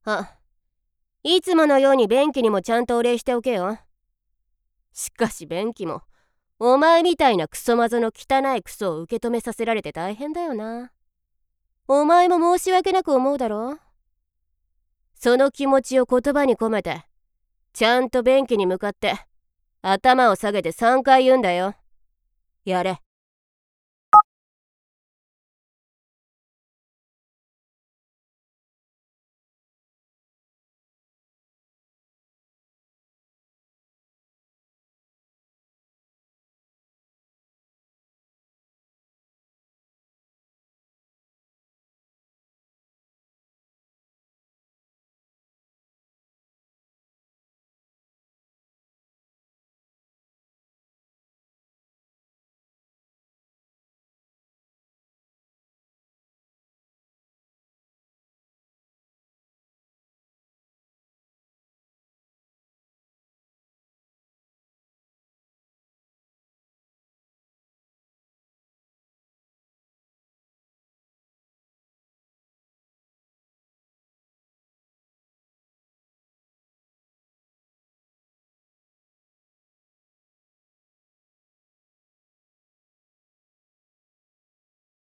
あ、いつものように便器にもちゃんとお礼しておけよ。しかし便器も、お前みたいなクソマゾの汚いクソを受け止めさせられて大変だよな。お前も申し訳なく思うだろう。その気持ちを言葉に込めて、ちゃんと便器に向かって頭を下げて3回言うんだよ。やれ。